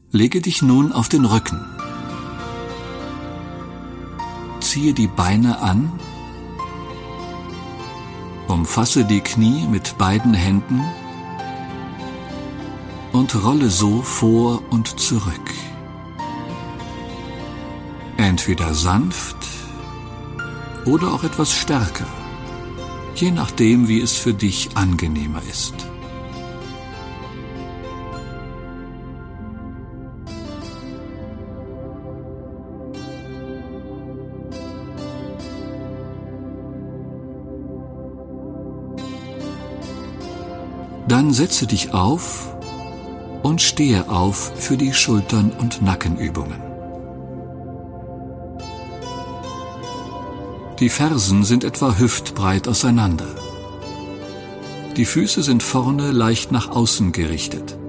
Lege dich nun auf den Rücken. Ziehe die Beine an, umfasse die Knie mit beiden Händen und rolle so vor und zurück. Entweder sanft oder auch etwas stärker, je nachdem, wie es für dich angenehmer ist. Dann setze dich auf und stehe auf für die Schultern- und Nackenübungen. Die Fersen sind etwa hüftbreit auseinander. Die Füße sind vorne leicht nach außen gerichtet.